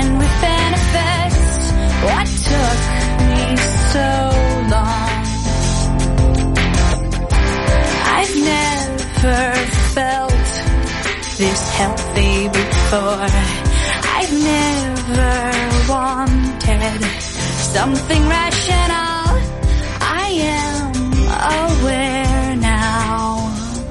and with benefits. What took me so long? I've never felt this healthy before. I've never wanted something rational. I am aware now.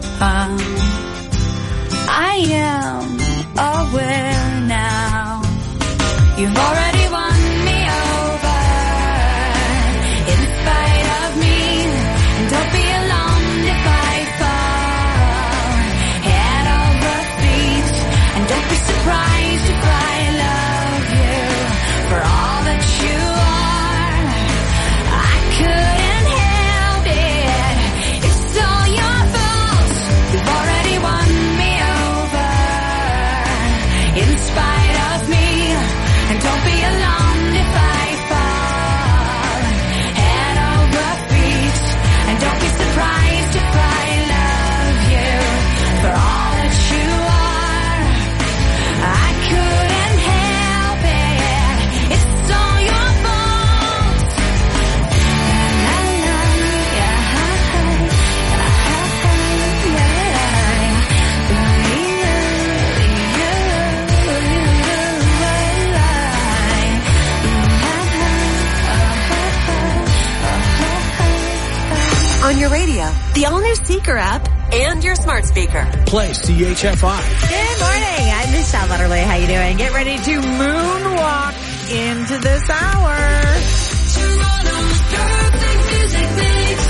I am aware now. You've already won me over in spite of me. And don't be alarmed if I fall head over feet. And don't be surprised if I love you for all that you are. I couldn't help it. It's all your fault. You've already won me over in spite of me. And don't be alarmed if I fall head over feet. And don't be surprised if I love you for all that you are. I couldn't help it. It's all your fault. On your radio, the all-new Seeker app, and your smart speaker. Play CHFI. Good morning. I'm Michelle Butterly. How you doing? Get ready to moonwalk into this hour. Toronto's perfect music mix.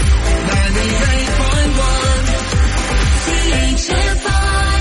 98.1 CHFI.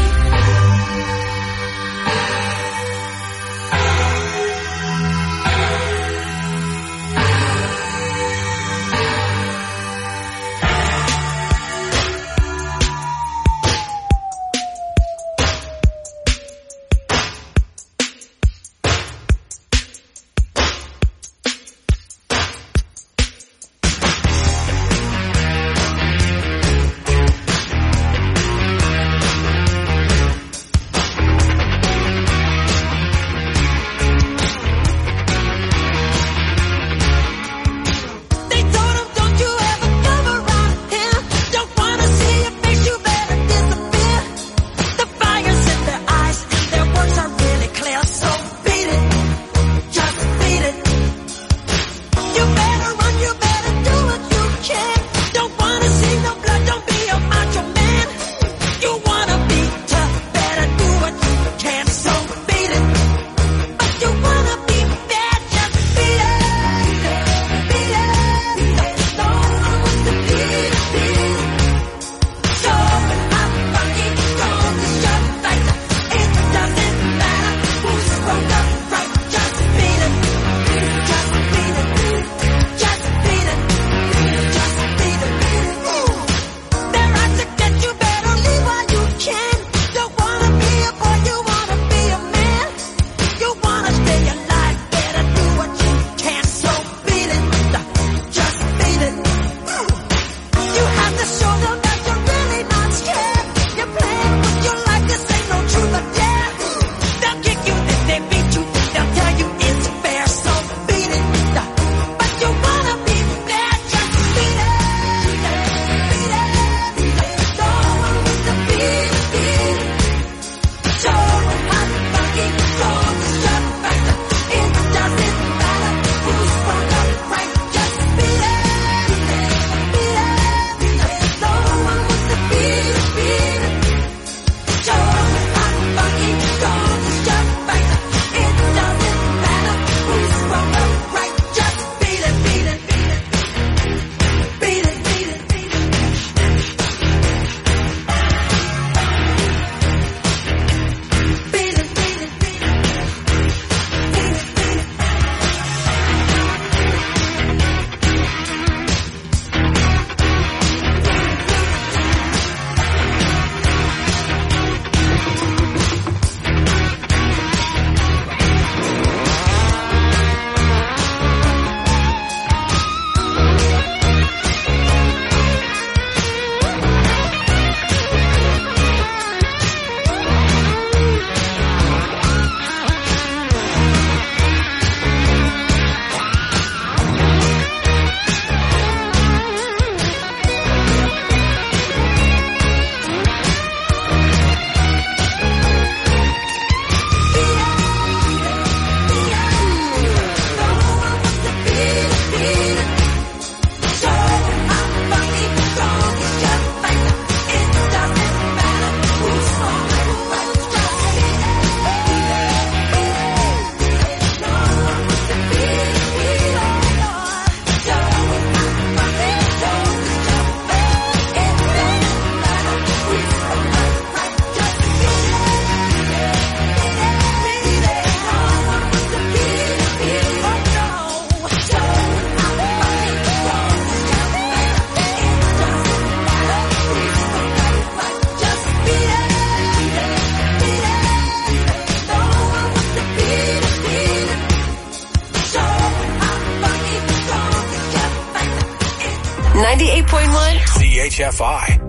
98.1 CHFI.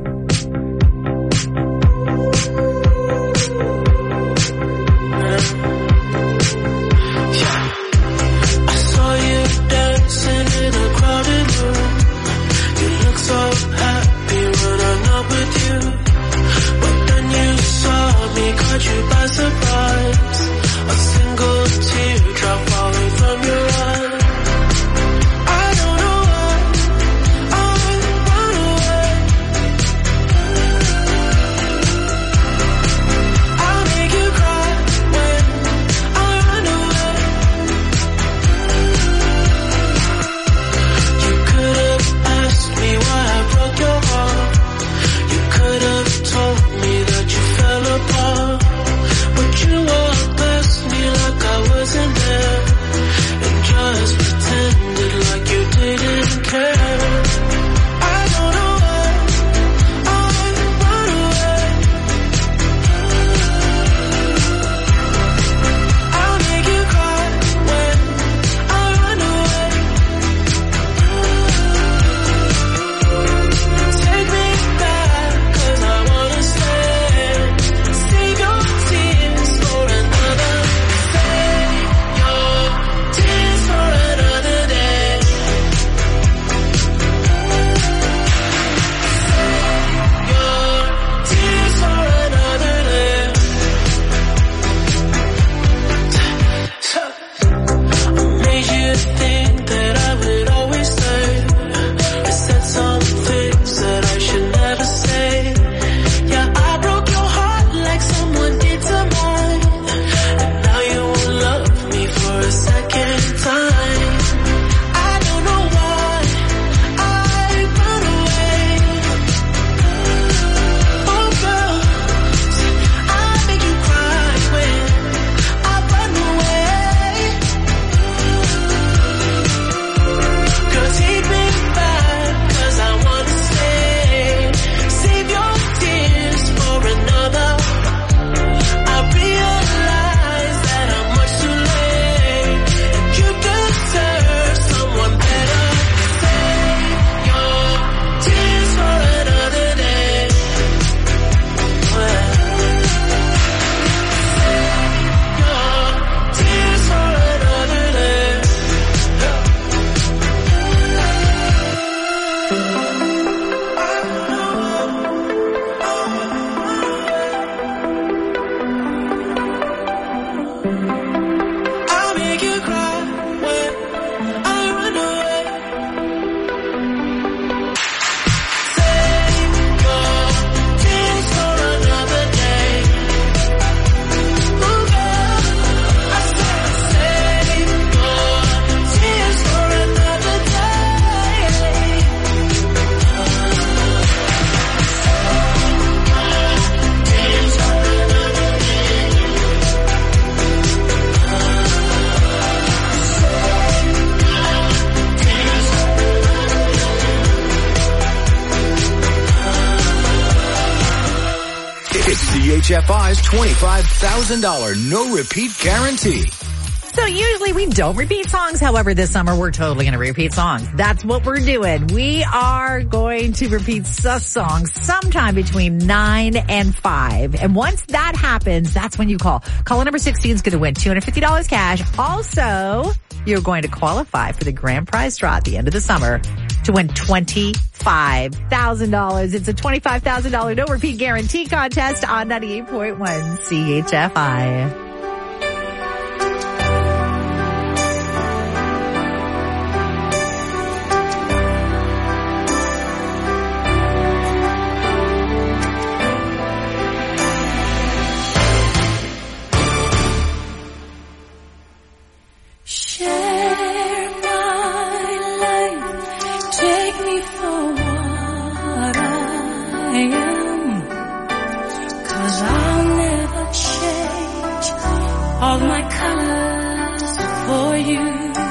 I saw you dancing in a crowded room. You look so happy when I'm not with you. But then you saw me, caught you by surprise. A single teardrop falling from your eye. I don't know why I run away. I'll make you cry when I run away. You could have asked me why I broke your heart. You could have told me that you fell apart. But you walked past me like I wasn't there, and just pretended like you didn't care. I don't know why I run away. I'll make you cry when I run away. Take me back, 'cause I wanna stay. Save your tears for another. Save your tears for another day. Save your tears for another day. I made you think that I would always stay. I said some things that I should never say. Yeah, I broke your heart like someone did to mine. And now you won't love me for a second time. I don't know why I run away. Oh girl, I make you cry when I run away. Girl, take me back, 'cause I wanna stay. Save your tears for another. I realize that I'm much too late, and you deserve someone better. Save your tears for another day. Save your tears for another day. I'll make you cry when I run away. Save your tears for another day. Oh girl, I said save your tears for another day. Tears for another day. It's CHFI's $25,000 no repeat guarantee. So usually we don't repeat songs. However, this summer we're totally going to repeat songs. That's what we're doing. We are going to repeat a song sometime between 9 and 5. And once that happens, that's when you call. Caller number 16 is going to win $250 cash. Also, you're going to qualify for the grand prize draw at the end of the summer to win $25,000. It's a $25,000 no repeat guarantee contest on 98.1 CHFI. Share my life, take me for what I am, 'cause I'll never change all my colors for you.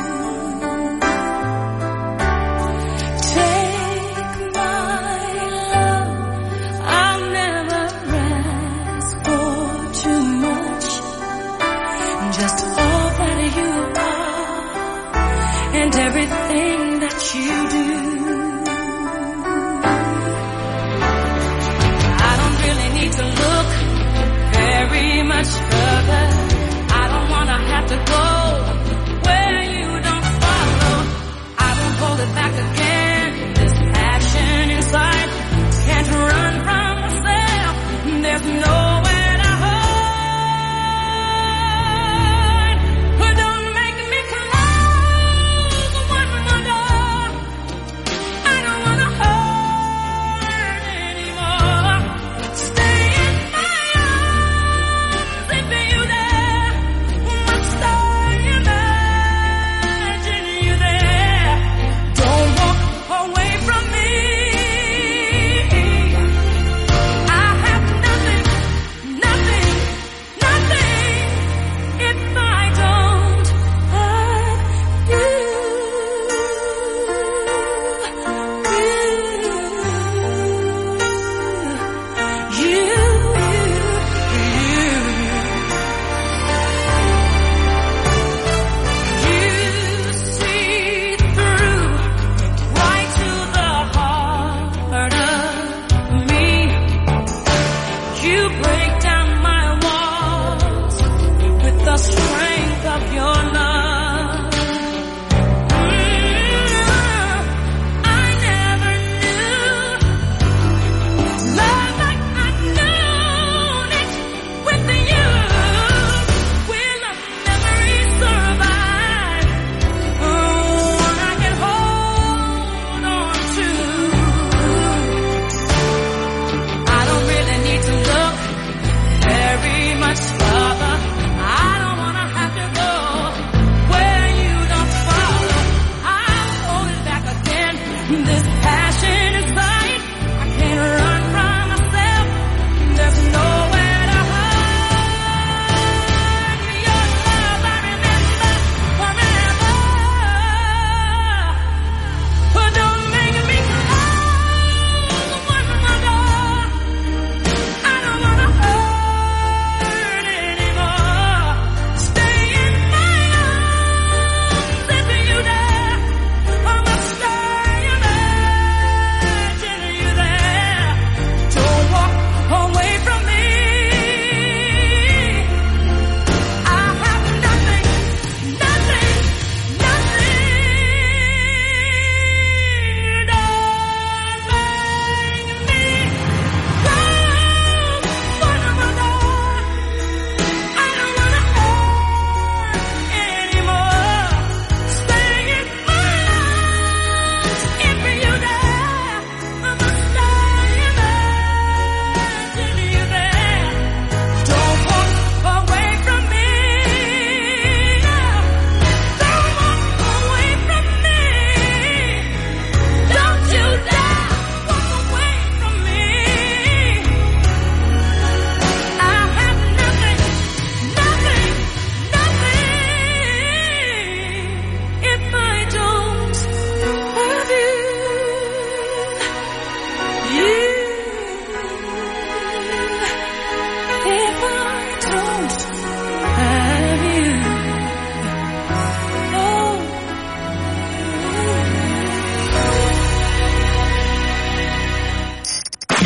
Take my love, I'll never ask for too much, just all that you are and everything that you do.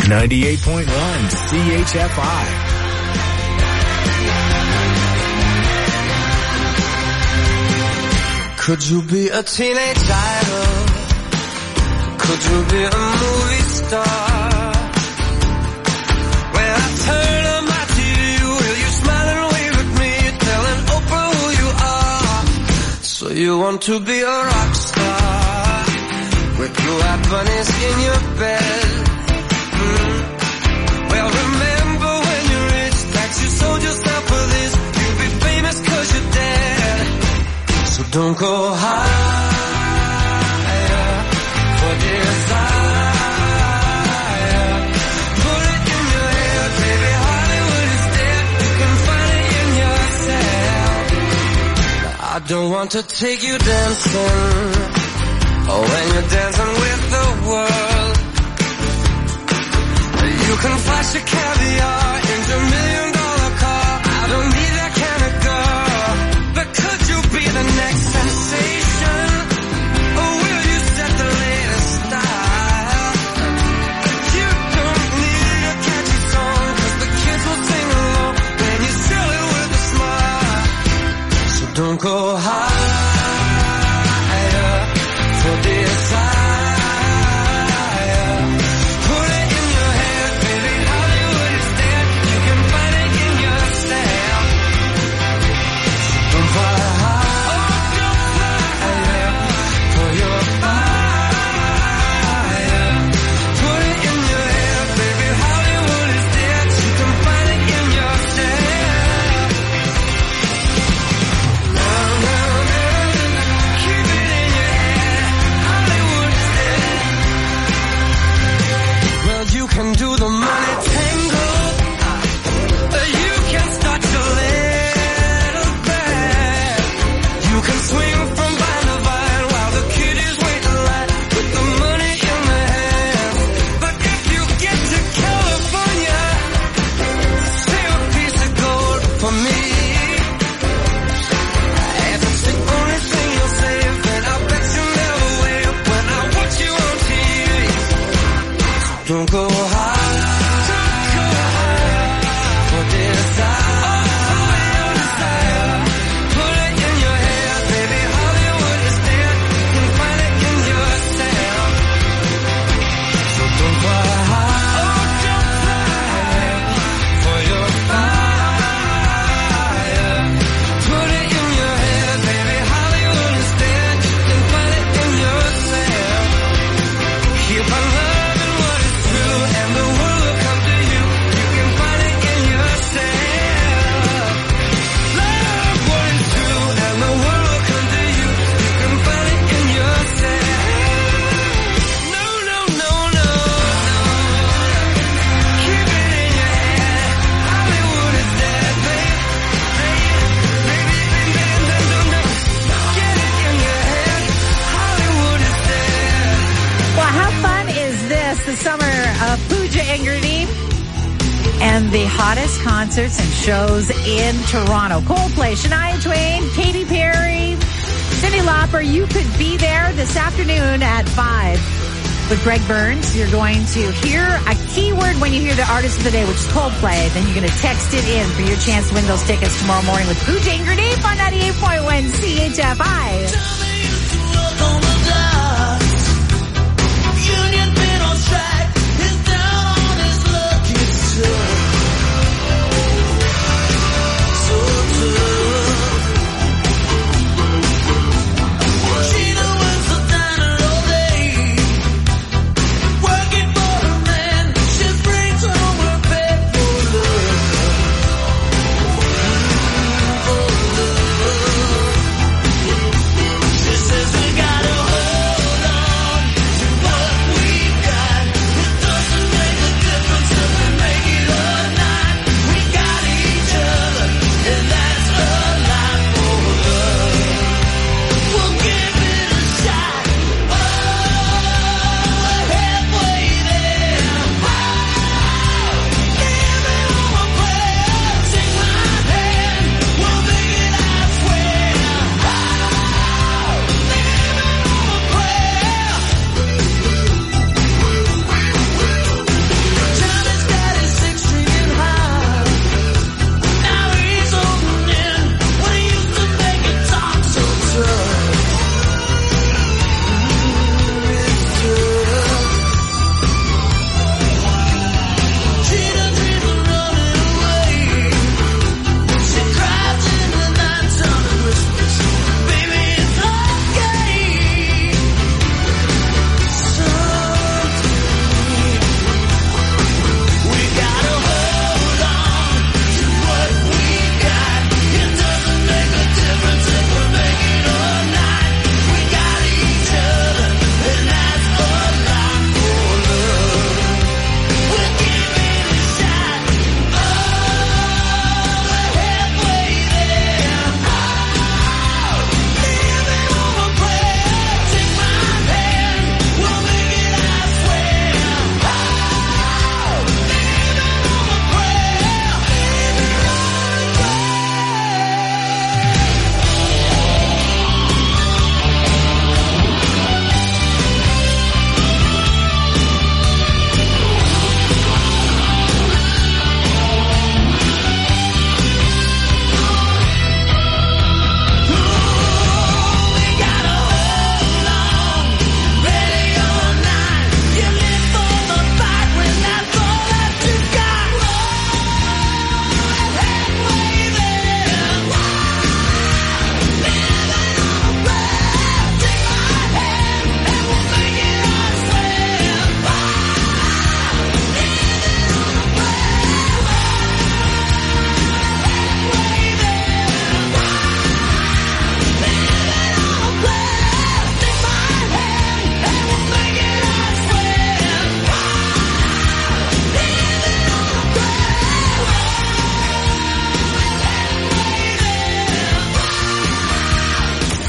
98.1 CHFI. Could you be a teenage idol? Could you be a movie star? When I turn on my TV, will you smile and wave at me, telling Oprah who you are? So you want to be a rock star with blue-eyed bunnies in your bed? Well, remember when you're rich, that you sold yourself for this. You'll be famous 'cause you're dead. So don't go higher for desire. Put it in your head, baby, Hollywood is dead. You can find it in yourself. I don't want to take you dancing, oh, when you're dancing with the world. You can flash your caviar into $1,000,000 car. I don't need that kind of girl. But could you be the next sensation? Or will you set the latest style? You don't need a catchy song, 'cause the kids will sing along when you sell it with a smile. So don't go higher for desire. Can do the money tango. You can start your little band. You can swing from vine to vine while the kiddies wait in line with the money in their hands. But if you get to California, save a piece of gold for me. If it's the only thing you'll save, then I bet you never wait when I watch you on TV. Don't go and the hottest concerts and shows in Toronto. Coldplay, Shania Twain, Katy Perry, Cyndi Lauper. You could be there this afternoon at 5 with Greg Burns. You're going to hear a keyword when you hear the artist of the day, which is Coldplay. Then you're going to text it in for your chance to win those tickets tomorrow morning with Pooja and Grenade on 98.1 CHFI.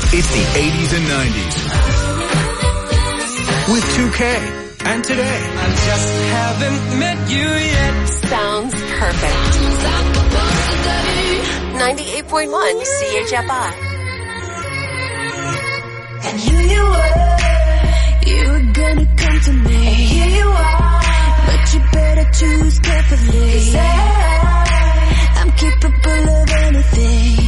It's the 80s and 90s. With 2K and Today. I just haven't met you yet. Sounds perfect. 98.1 CHFI. And here you were gonna come to me. And here you are, but you better choose carefully. 'Cause I'm capable of anything,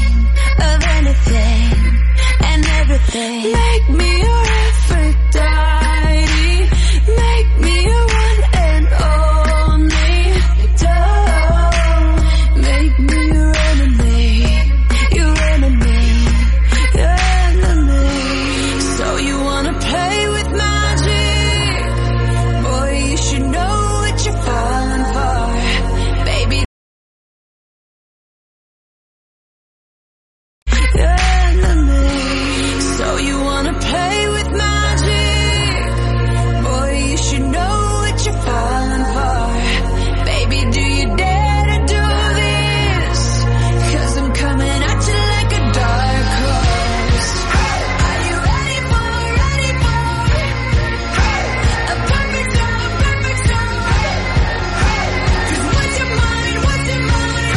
and everything. Make me your Aphrodite, make me your one and only. Don't make me your enemy, your enemy, your enemy. So you wanna play with magic? Boy, you should know what you're falling for, baby. Your enemy. So you wanna play with magic? Boy, you should know what you're falling for, baby. Do you dare to do this? 'Cause I'm coming at you like a dark horse. Are you ready for a perfect storm, perfect storm? 'Cause what's your mind, what's your mind?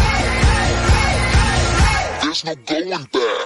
There's no going back.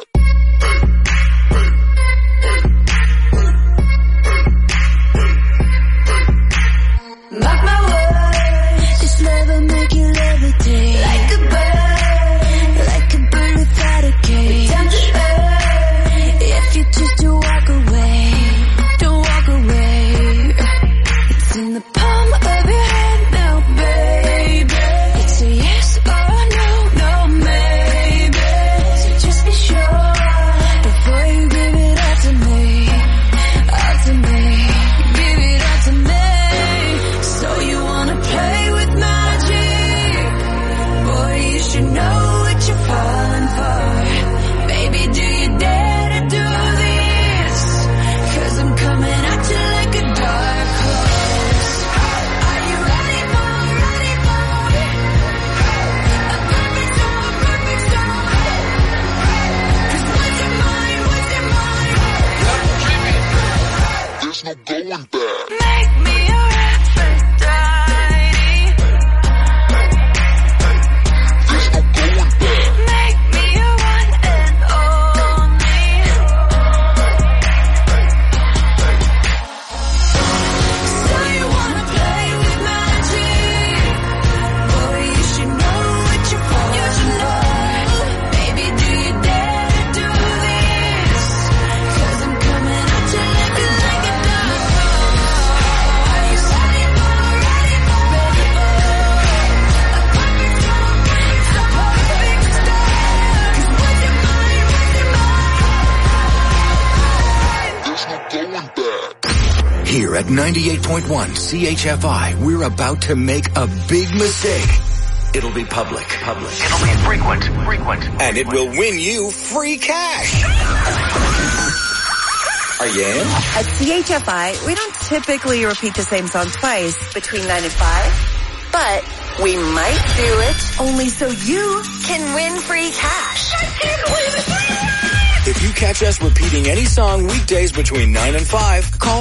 Mark my words, this love will make you levitate like a bird without a cage. Down to earth, if you choose to walk away, don't walk away. It's in the palm of your hand now, baby. It's a yes or no, no maybe. So just be sure before you give it all to me, all to me. Give it all to me. So you wanna play with magic? Boy, you should know what you're falling for, baby. Do you dare to do this? 'Cause I'm coming at you like a dark horse. Are you ready for a perfect storm, perfect storm? 'Cause what's your mind, what's your mind? There's no going back. Make me your Aphrodite, There's no going back. make me your one and only. So you wanna play with magic? Boy, you should know what you're falling for. Baby, do you dare to do this? 'Cause I'm coming at you like a dark horse. Are you ready for a perfect storm? It's a perfect storm. 'Cause what's your mind, what's your mind? There's no going back. Here at 98.1 CHFI, we're about to make a big mistake. It'll be public. It'll be frequent. And it will win you free cash. Are you in? At CHFI, we don't typically repeat the same song twice between 9 and 5, but we might do it only so you can win free cash. If you catch us repeating any song weekdays between 9 and 5, call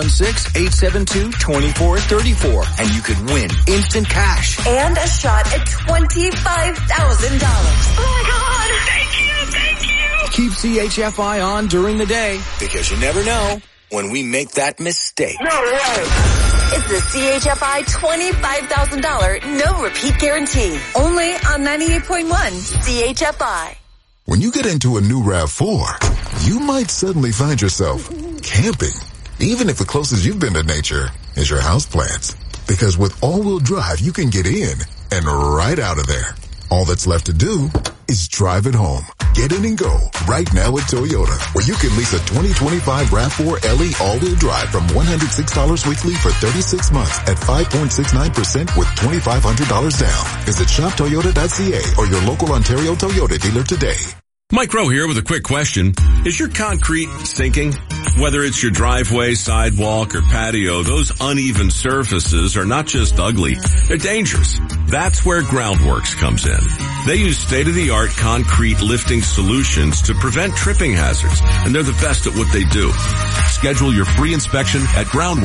416-872-2434 and you could win instant cash. And a shot at $25,000. Oh my God! Thank you! Keep CHFI on during the day because you never know when we make that mistake. It's the CHFI $25,000 no repeat guarantee. Only on 98.1 CHFI. When you get into a new RAV4, you might suddenly find yourself camping. Even if the closest you've been to nature is your houseplants. Because with all-wheel drive, you can get in and right out of there. All that's left to do is drive it home. Get in and go right now at Toyota, where you can lease a 2025 RAV4 LE all-wheel drive from $106 weekly for 36 months at 5.69% with $2,500 down. Visit shoptoyota.ca or your local Ontario Toyota dealer today. Mike Rowe here with a quick question. Is your concrete sinking? Whether it's your driveway, sidewalk, or patio, those uneven surfaces are not just ugly, they're dangerous. That's where Groundworks comes in. They use state-of-the-art concrete lifting solutions to prevent tripping hazards, and they're the best at what they do. Schedule your free inspection at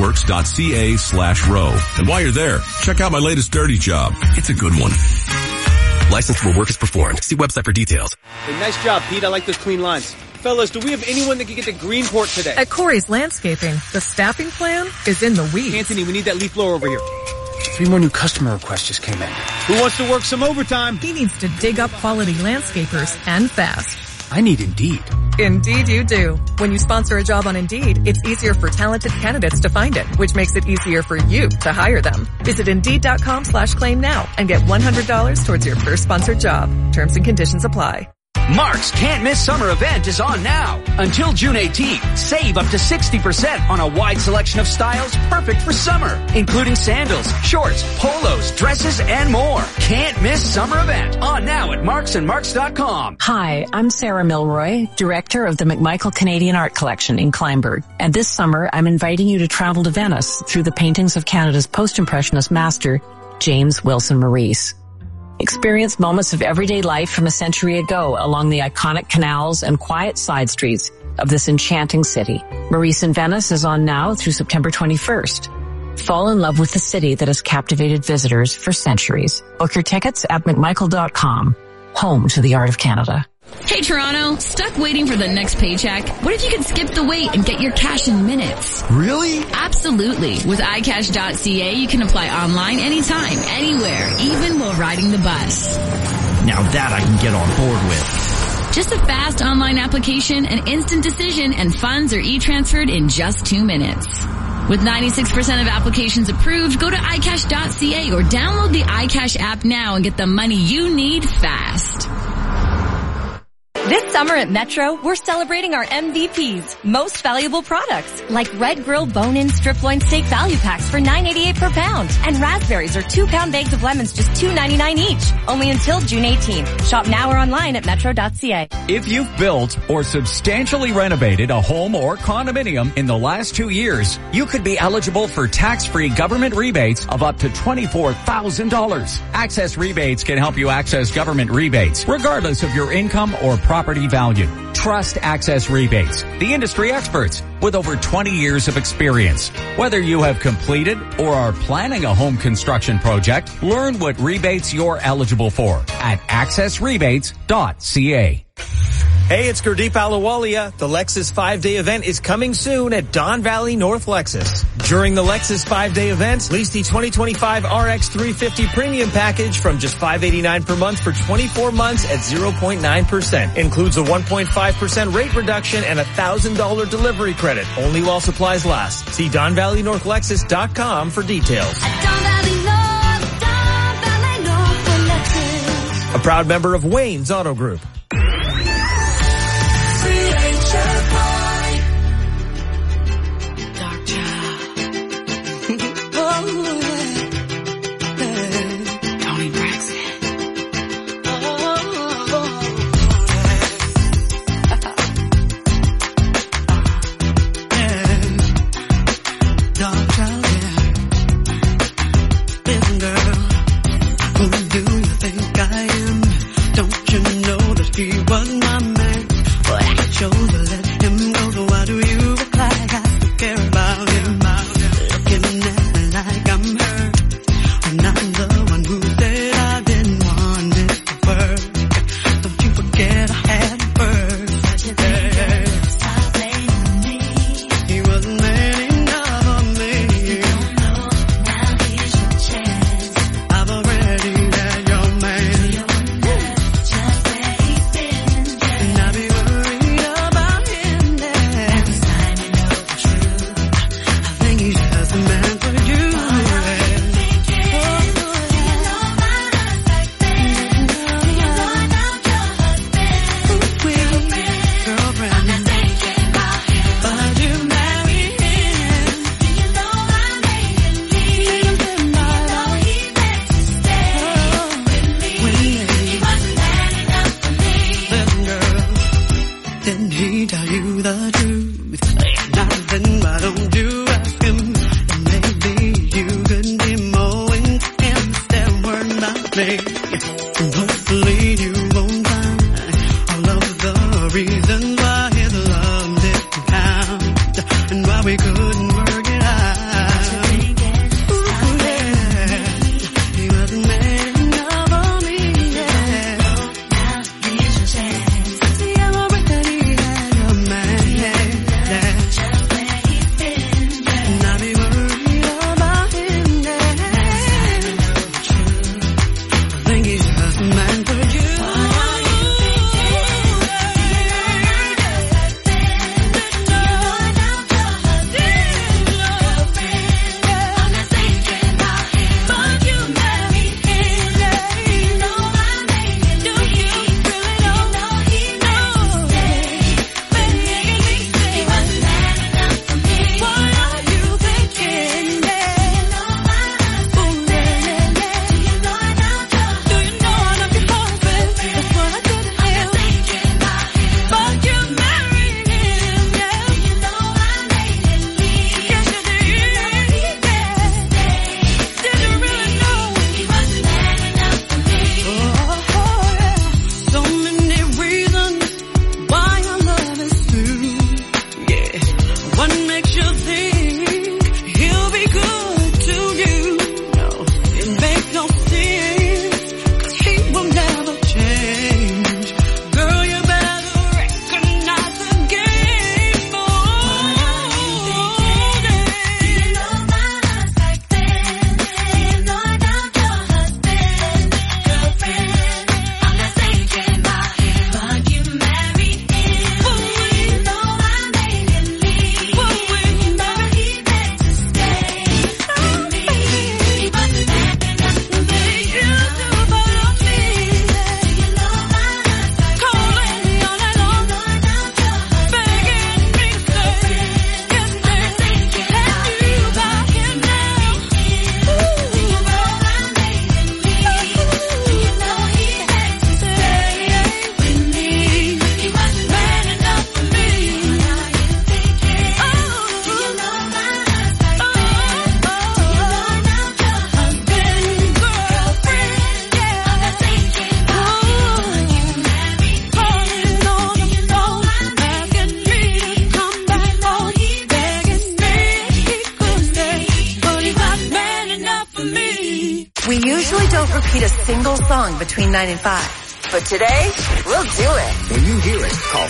groundworks.ca/row. And while you're there, check out my latest dirty job. It's a good one. Licensed where work is performed. See website for details. Hey, nice job, Pete. I like those clean lines. Fellas, do we have anyone that can get to Greenport today? At Corey's Landscaping, the staffing plan is in the weeds. Anthony, we need that leaf blower over here. 3 more new customer requests just came in. Who wants to work some overtime? He needs to dig up quality landscapers and fast. I need Indeed. Indeed you do. When you sponsor a job on Indeed, it's easier for talented candidates to find it, which makes it easier for you to hire them. Visit Indeed.com/claim now and get $100 towards your first sponsored job. Terms and conditions apply. Mark's Can't Miss Summer event is on now. Until June 18th, save up to 60% on a wide selection of styles perfect for summer, including sandals, shorts, polos, dresses, and more. Can't Miss Summer event on now at marksandmarks.com. Hi, I'm Sarah Milroy, director of the McMichael Canadian Art Collection in Kleinburg. And this summer, I'm inviting you to travel to Venice through the paintings of Canada's post-impressionist master, James Wilson Maurice. Experience moments of everyday life from a century ago along the iconic canals and quiet side streets of this enchanting city. Maurice in Venice is on now through September 21st. Fall in love with the city that has captivated visitors for centuries. Book your tickets at McMichael.com, home to the art of Canada. Hey Toronto, stuck waiting for the next paycheck? What if you could skip the wait and get your cash in minutes? Really? Absolutely. With iCash.ca, you can apply online anytime, anywhere, even while riding the bus. Now that I can get on board with. Just a fast online application, an instant decision, and funds are e-transferred in just 2 minutes. With 96% of applications approved, go to iCash.ca or download the iCash app now and get the money you need fast. This summer at Metro, we're celebrating our MVPs, most valuable products, like Red Grill Bone-In Strip Loin Steak Value Packs for $9.88 per pound, and raspberries or 2-pound bags of lemons just $2.99 each. Only until June 18th. Shop now or online at metro.ca. If you've built or substantially renovated a home or condominium in the last 2 years, you could be eligible for tax-free government rebates of up to $24,000. Access Rebates can help you access government rebates, regardless of your income or property value. Trust Access Rebates, the industry experts with over 20 years of experience. Whether you have completed or are planning a home construction project, learn what rebates you're eligible for at accessrebates.ca. Hey, it's Gurdeep Ahluwalia. The Lexus 5-day event is coming soon at Don Valley North Lexus. During the Lexus 5-day event, lease the 2025 RX 350 premium package from just $589 per month for 24 months at 0.9%. Includes a 1.5% rate reduction and a $1,000 delivery credit, only while supplies last. See DonValleyNorthLexus.com for details. A proud member of Wayne's Auto Group. Why don't you ask him? And maybe you could be more intense than word. we couldn't work it out. He wasn't man enough for me, yeah. Now here's your chance. See, I'm a brick that he had a man, yeah. Just where he's been, yeah. And I'll be worried about him, yeah. I think he's just a man for you. We usually don't repeat a single song between 9 and 5. But today, we'll do it. When you hear it, call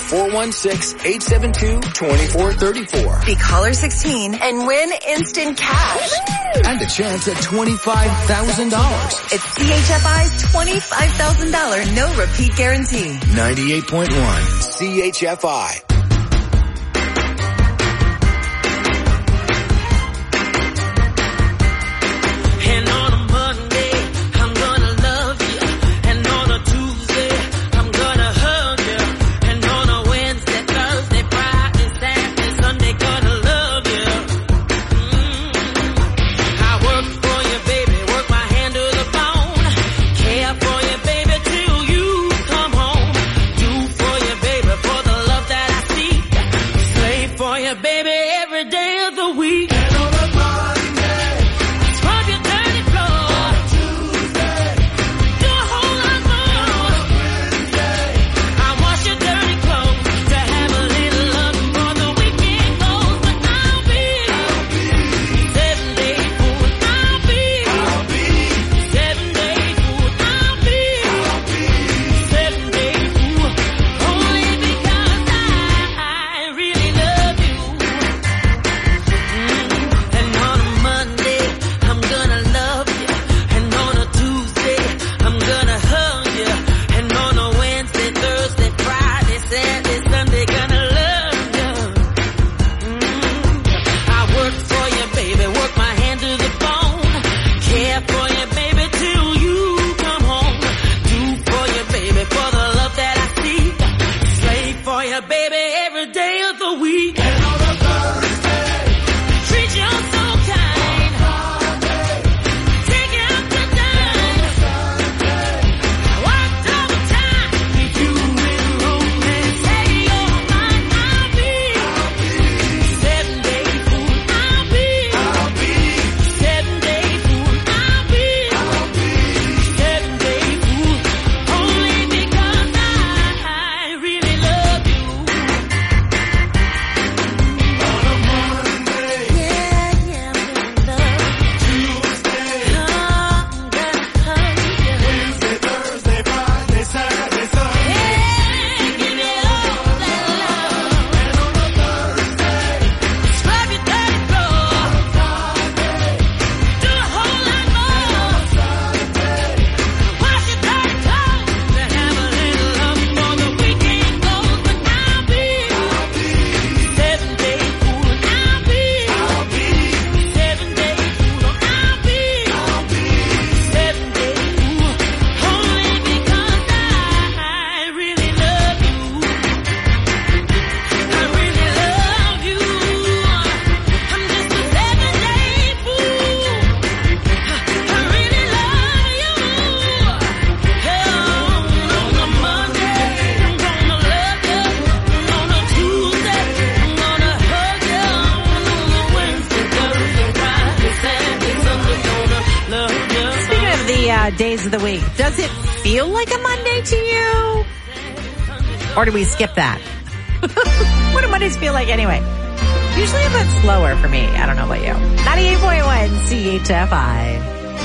416-872-2434. Be caller 16 and win instant cash. And a chance at $25,000. It's CHFI's $25,000 no repeat guarantee. 98.1 CHFI. days of the week. Does it feel like a Monday to you? Or do we skip that? What do Mondays feel like anyway? Usually a bit slower for me. I don't know about you. 98.1 CHFI.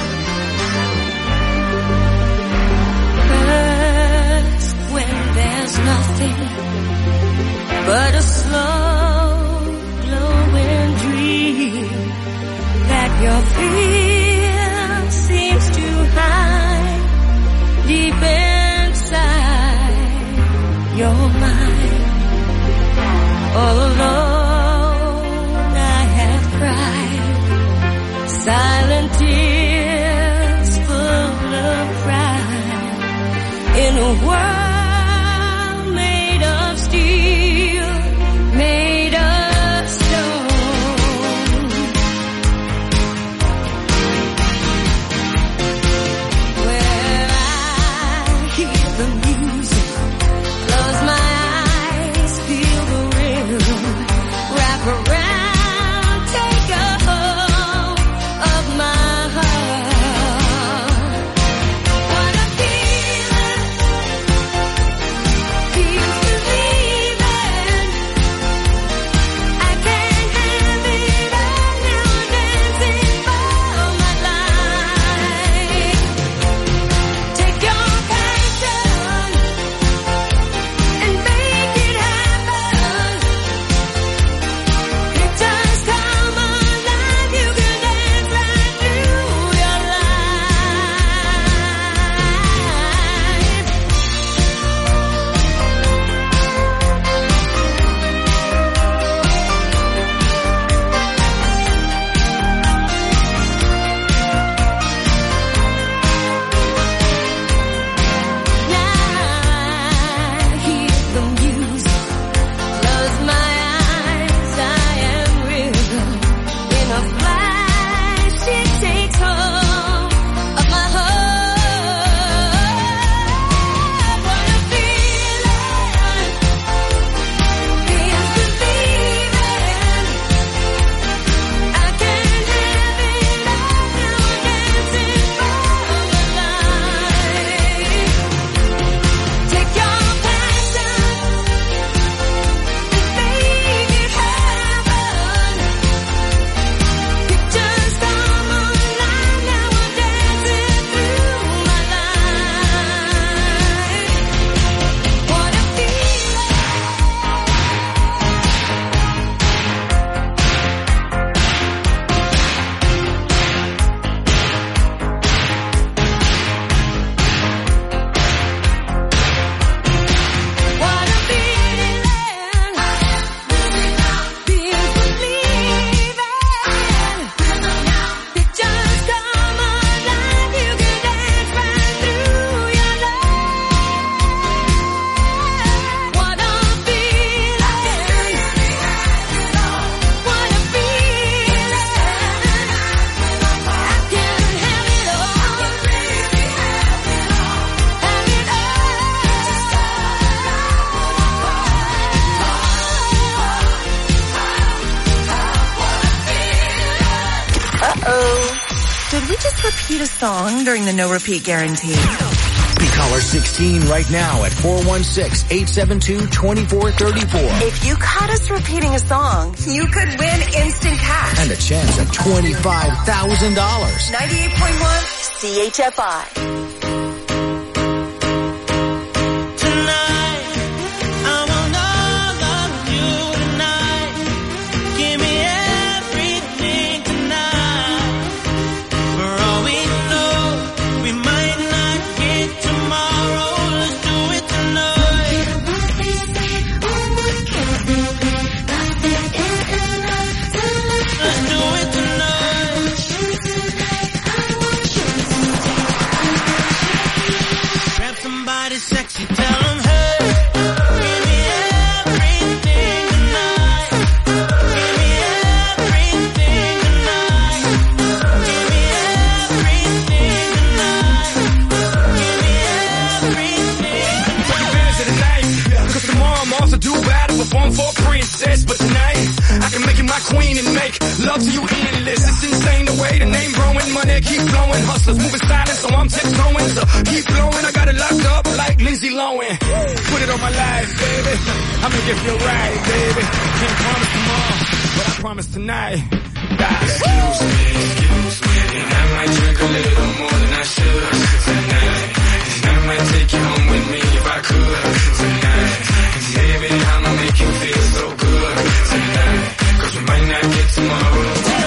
First, when there's nothing but a slow glowing dream that your fear seems to hide deep inside your mind. All alone I have cried silent tears full of pride in a world made of steel, made of stone. Where I hear the music, close my eyes, feel the rhythm, wrap around, take a hold of my heart. What a feeling, feels believing. I can't have it all now, dancing for my life. Take your passion and make it happen. It just come alive, you can dance right through your I hear the music, close my eyes, I am rhythm. In a flash, it takes hold of my heart. What a feeling, feels believing. I can't have it all now, dancing for my life. Take your passion and make it happen. It just come alive now, I'm dancing through my life. What a feeling. What a feeling, feels believing. It just come alive, you can dance right through your life. What a feeling, what a feeling. I can have it all, have it Uh-oh. Did we just repeat a song during the no repeat guarantee? Be caller 16 right now at 416-872-2434. If you caught us repeating a song, you could win instant cash. And a chance at $25,000. 98.1 CHFI. Tonight, I want all of you tonight. Give me everything tonight. For all we know, we might not get tomorrow. Let's do it tonight. Let's do it tonight. Grab somebody sexy, tell them, hey, give me everything tonight. Give me everything tonight. Give me everything tonight. Give me everything. Take advantage of the night, cause tomorrow I'm also due battle, perform for a princess. But tonight, I can make you my queen and make love to you endless. It's insane the way the name growing, money baby, keep flowing. Hustlers moving silent, so I'm tiptoeing. So keep blowing, I got it locked up like Lindsay Lohan. Put it on my life, baby. I make it feel right, baby. Can't promise tomorrow, but I promise tonight. Excuse me, and I might drink a little more than I should tonight. And I might take you home with me if I could tonight. And baby, I'ma make you feel so good tonight. 'Cause we might not get tomorrow.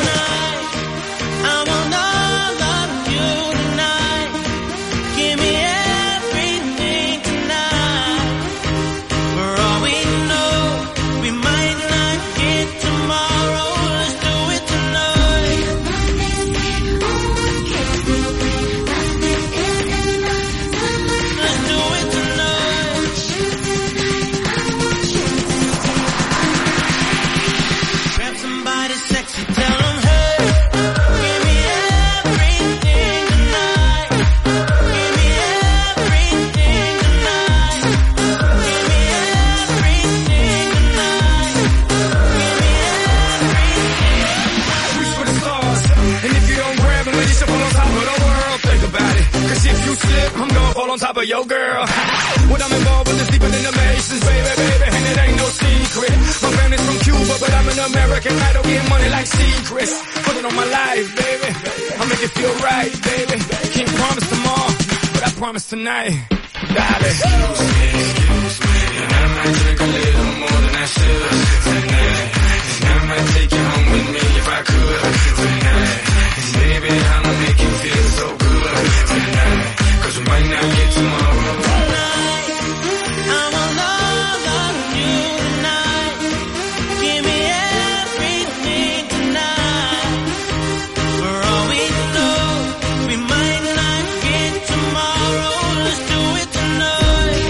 On top of your girl. When I'm involved with this deeper than the Masons, baby, baby, and it ain't no secret. My family's from Cuba, but I'm an American idol, getting money like secrets. Put it on my life, baby. I'll make it feel right, baby. Can't promise tomorrow, but I promise tonight. Darling. Excuse me, and I might drink a little more than I should tonight. And I might take you home with me if I could tonight. And baby, I'ma make you feel so good tonight. 'Cause we might not get tomorrow. Tonight, I will love you tonight. Give me everything tonight. For all we know, we might not get tomorrow. Let's do it tonight.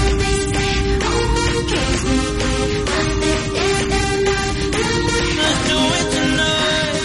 Let's do it tonight.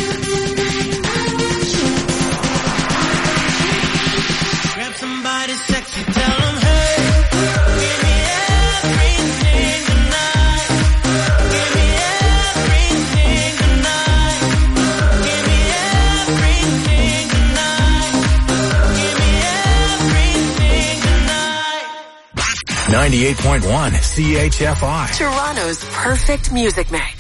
Grab somebody sexy, tell them, hey, give me everything tonight. Give me everything tonight. Give me everything tonight. Give me everything tonight. 98.1 CHFI. Toronto's perfect music mix.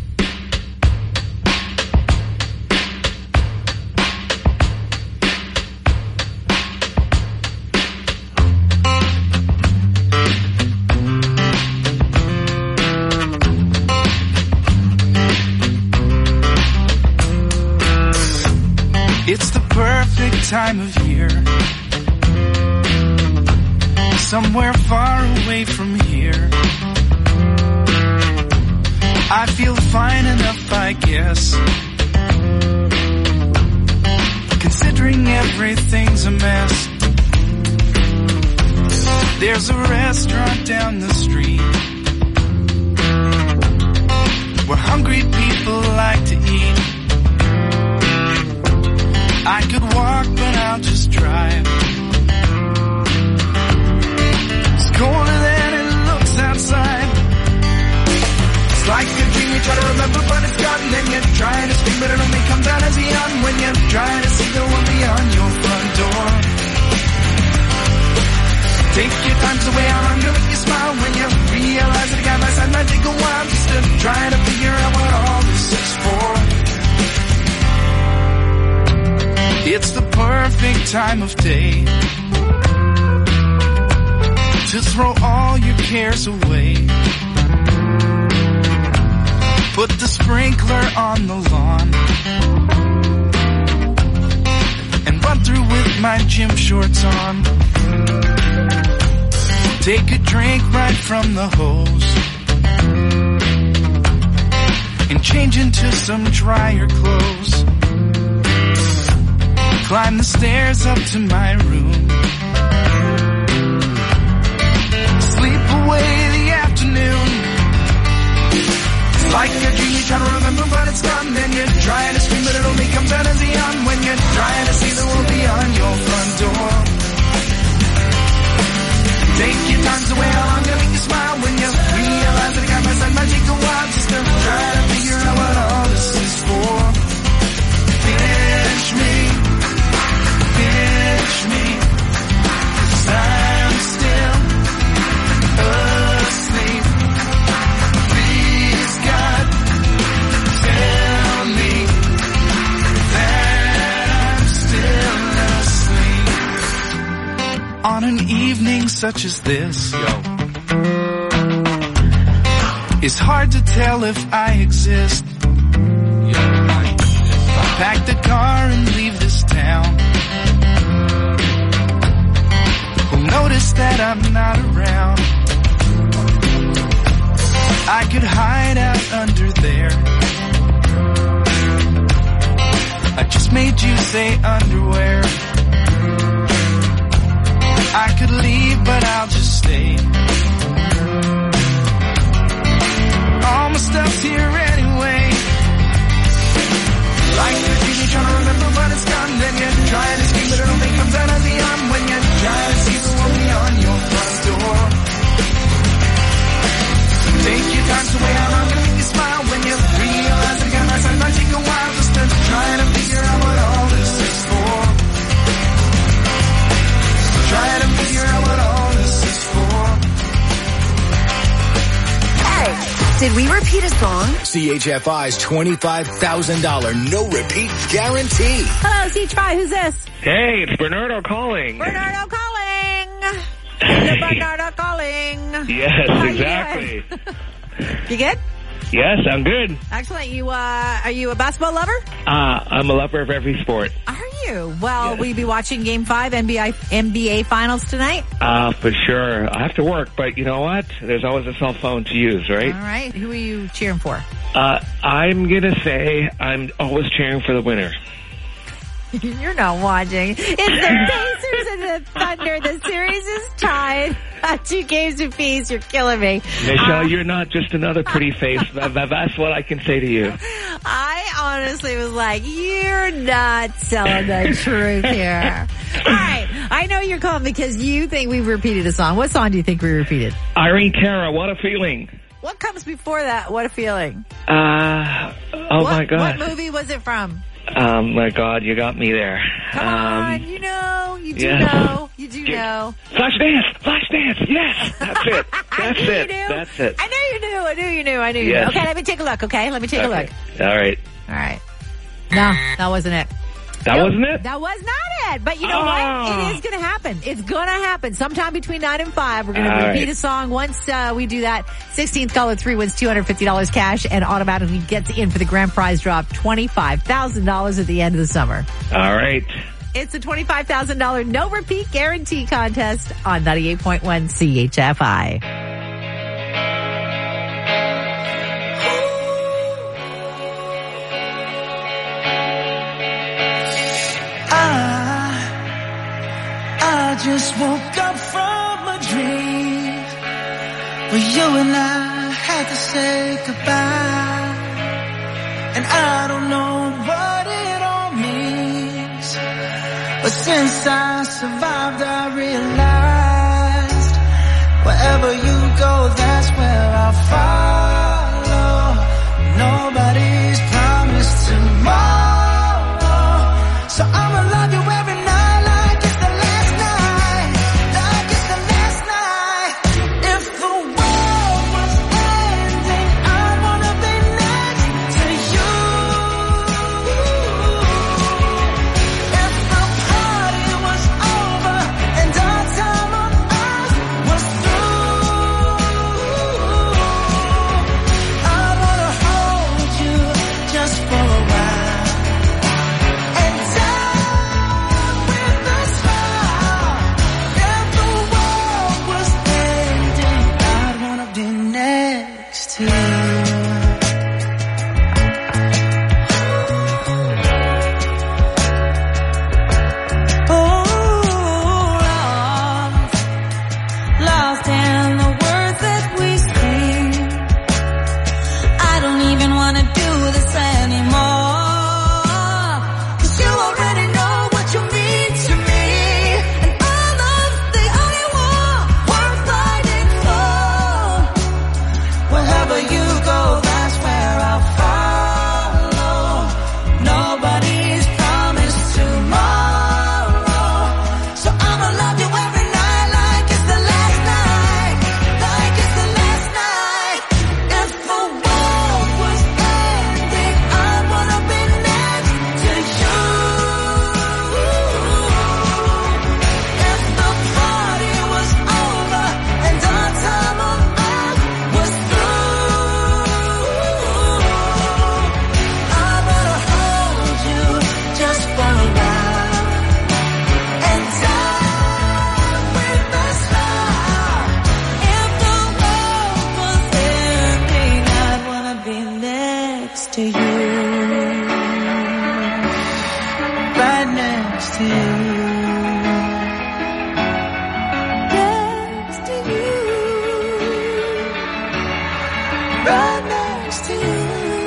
It's the perfect time of year. Somewhere far away from here. I feel fine enough, I guess. Considering everything's a mess. There's a restaurant down the street where hungry people like to eat. I could walk, but I'll just drive. It's colder than it looks outside. It's like a dream you try to remember, but it's gone. Then you're trying to speak, but it only comes out as a yawn when you're trying to see the one beyond your front door. Take your time, so way how long to make you smile when you realize that a guy by side might take a while just to try to figure out what all this is for. It's the perfect time of day to throw all your cares away. Put the sprinkler on the lawn and run through with my gym shorts on. Take a drink right from the hose and change into some drier clothes. Climb the stairs up to my room. Sleep away the afternoon. It's like a dream you try to remember, but it's gone. Then you're trying to scream, but it only comes out as a yawn when you're trying to see the world beyond your front door. Take your time, so way how long to make you smile when you realize that a guy by side might take a while just to try to figure out what all this is for. Pinch me. evening such as this, it's hard to tell if I exist. Pack the car and leave this town. Who'll notice that I'm not around? I could hide out under there. I just made you say underwear. I could leave, but I'll just stay. All my stuff's here anyway. Like you're trying to remember when it's gone, then you try to escape, but it only comes out of the arm when you try to see the one beyond your front door. So take your time to weigh how long can make you smile when you realize it can sometimes take a while just to try to figure out what all this is for. So try to figure out what all this is for. Hey, did we repeat a song? CHFI's $25,000 no repeat guarantee. Hello, CHFI. Who's this? Hey, it's Bernardo calling. Bernardo calling. Bernardo calling. Yes, How exactly. You good? Yes, I'm good. Excellent. Are you a basketball lover? I'm a lover of every sport. Are you? Well, will you be watching Game 5 NBA Finals tonight? For sure. I have to work, but you know what? There's always a cell phone to use, right? All right. Who are you cheering for? I'm gonna say I'm always cheering for the winner. You're not watching. It's the Pacers and the Thunder. The series is tied. 2 games apiece. You're killing me. Michelle, you're not just another pretty face. That's what I can say to you. I honestly was like, you're not telling the truth here. All right. I know you're calling because you think we've repeated a song. What song do you think we repeated? Irene Cara, What a Feeling. What comes before that? What a Feeling. My God. What movie was it from? My God, you got me there. Come on, you know, you do know. Flashdance, yes, that's it. That's it. I knew you knew. Yes. Okay, let me take a look, okay? Let me take a look. All right. No, that wasn't it. That wasn't it? That was not it. But you know what? It is going to happen. It's going to happen. Sometime between 9 and 5, we're going to repeat a song. Once we do that, 16th caller 3 wins $250 cash and automatically gets in for the grand prize draw of $25,000 at the end of the summer. All right. It's a $25,000 no repeat guarantee contest on 98.1 CHFI. I just woke up from a dream where you and I had to say goodbye, and I don't know what it all means, but since I survived I realized wherever you go that's where I'll follow. Nobody's promised tomorrow, so I'ma love you every night. next to you. Right next to you. Next to you. Right next to you.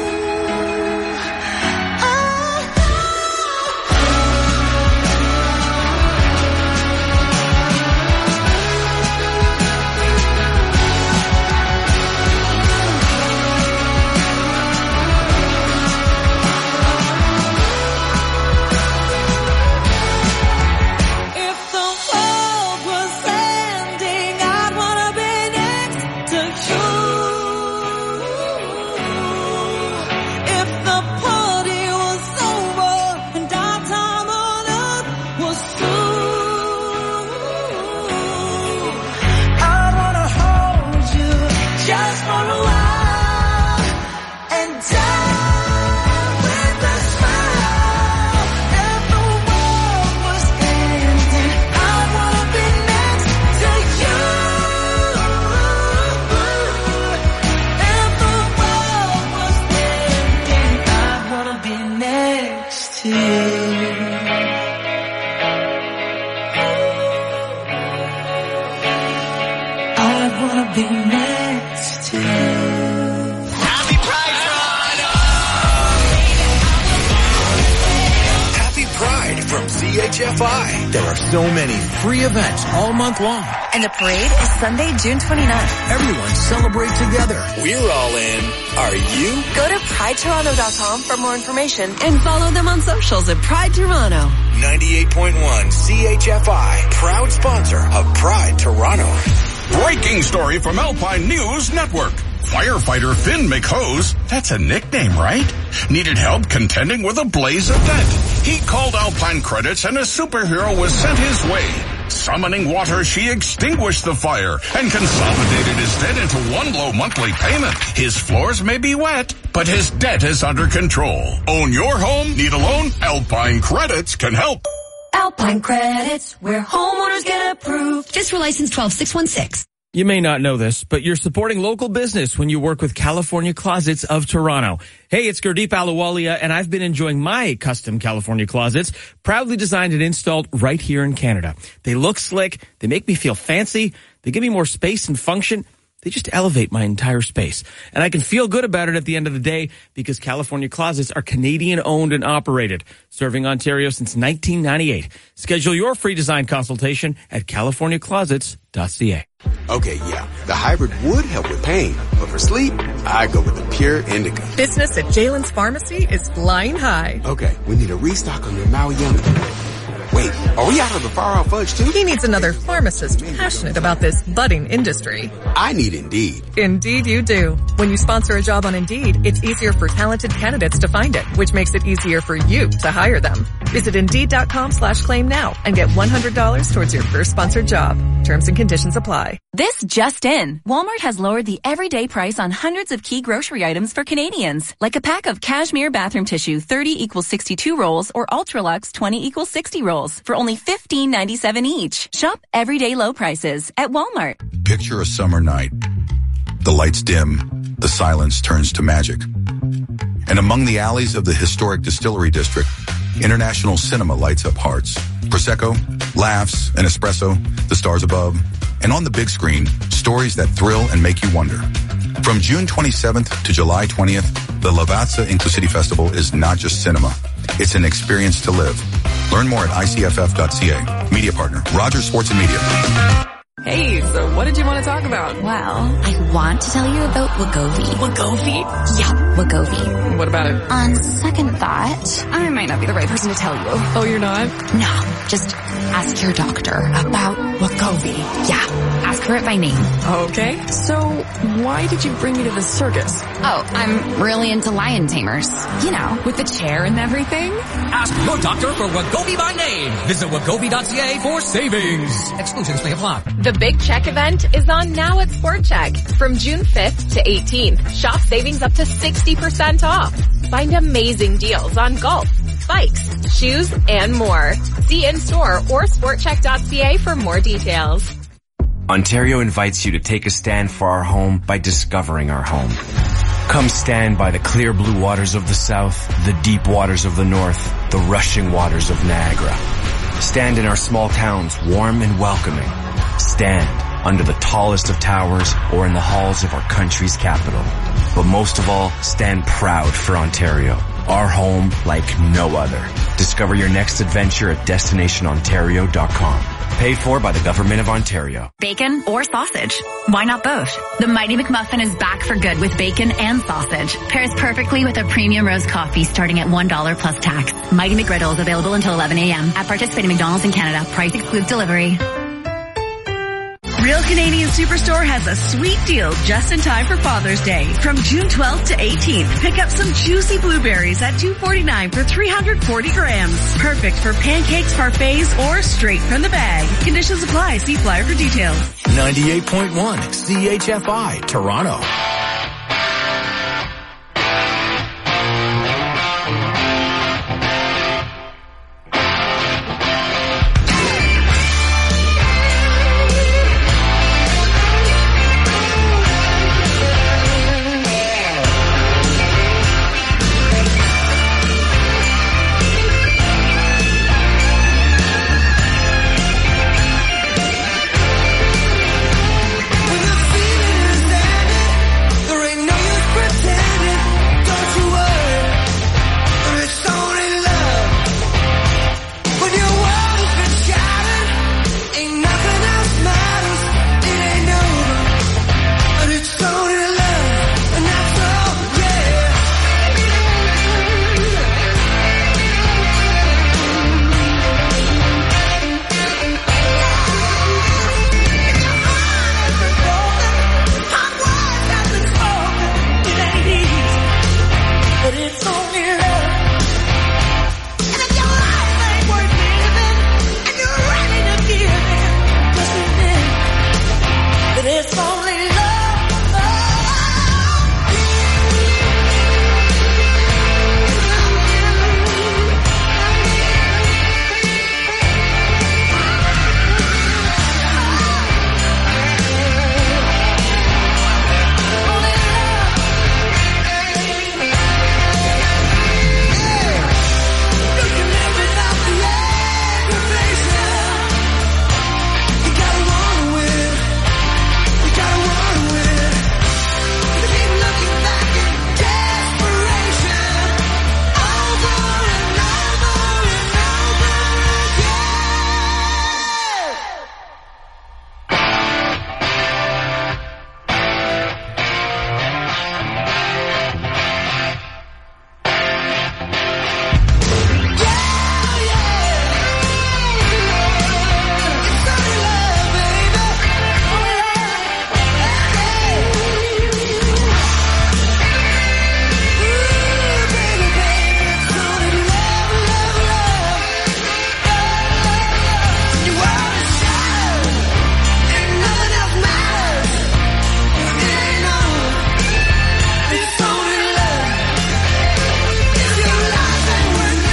CHFI. There are so many free events all month long. And the parade is Sunday, June 29th. Everyone celebrate together. We're all in. Are you? Go to PrideToronto.com for more information. And follow them on socials at Pride Toronto. 98.1 CHFI. Proud sponsor of Pride Toronto. Breaking story from Alpine News Network. Firefighter Finn McHose, that's a nickname, right? Needed help contending with a blaze event. He called Alpine Credits and a superhero was sent his way. Summoning water, she extinguished the fire and consolidated his debt into one low monthly payment. His floors may be wet, but his debt is under control. Own your home? Need a loan? Alpine Credits can help. Alpine Credits, where homeowners get approved. Just for license 12616. You may not know this, but you're supporting local business when you work with California Closets of Toronto. Hey, it's Gurdeep Ahluwalia, and I've been enjoying my custom California closets, proudly designed and installed right here in Canada. They look slick, they make me feel fancy, they give me more space and function. They just elevate my entire space. And I can feel good about it at the end of the day because California Closets are Canadian owned and operated, serving Ontario since 1998. Schedule your free design consultation at californiaclosets.ca. Okay, yeah, the hybrid would help with pain, but for sleep, I go with the Pure Indica. Business at Jalen's Pharmacy is flying high. Okay, we need a restock on your Maui Yummy. Wait, are we out of the far-out fudge too? He needs another pharmacist passionate about this budding industry. I need Indeed. Indeed you do. When you sponsor a job on Indeed, it's easier for talented candidates to find it, which makes it easier for you to hire them. Visit Indeed.com/claim now and get $100 towards your first sponsored job. Terms and conditions apply. This just in. Walmart has lowered the everyday price on hundreds of key grocery items for Canadians, like a pack of cashmere bathroom tissue 30 = 62 rolls or Ultralux 20 = 60 rolls for only $15.97 each. Shop everyday low prices at Walmart. Picture a summer night. The lights dim, the silence turns to magic. And among the alleys of the historic Distillery District, International Cinema lights up hearts. Prosecco, laughs, and espresso, the stars above. And on the big screen, stories that thrill and make you wonder. From June 27th to July 20th, the Lavazza Inclusivity Festival is not just cinema. It's an experience to live. Learn more at icff.ca. Media partner, Rogers Sports and Media. Hey, so what did you want to talk about? Well, I want to tell you about Wegovy. Wegovy? Yeah, Wegovy. What about it? On second thought, I might not be the right person to tell you. Oh, you're not? No, just ask your doctor about Wegovy. Yeah, ask her it by name. Okay, so why did you bring me to the circus? Oh, I'm really into lion tamers. You know, with the chair and everything. Ask your doctor for Wegovy by name. Visit Wegovy.ca for savings. Exclusions may apply. The Big Check event is on now at Sport Check. From June 5th to 18th, shop savings up to 60% off. Find amazing deals on golf, bikes, shoes, and more. See in-store or sportcheck.ca for more details. Ontario invites you to take a stand for our home by discovering our home. Come stand by the clear blue waters of the south, the deep waters of the north, the rushing waters of Niagara. Stand in our small towns, warm and welcoming. Stand under the tallest of towers or in the halls of our country's capital. But most of all, stand proud for Ontario, our home like no other. Discover your next adventure at destinationontario.com. Paid for by the Government of Ontario. Bacon or sausage? Why not both? The Mighty McMuffin is back for good with bacon and sausage. Pairs perfectly with a premium roast coffee starting at $1 plus tax. Mighty McGriddle is available until 11 a.m. at participating McDonald's in Canada. Price excludes delivery. Real Canadian Superstore has a sweet deal just in time for Father's Day. From June 12th to 18th, pick up some juicy blueberries at $2.49 for 340 grams. Perfect for pancakes, parfaits, or straight from the bag. Conditions apply. See flyer for details. 98.1 CHFI, Toronto. But it's all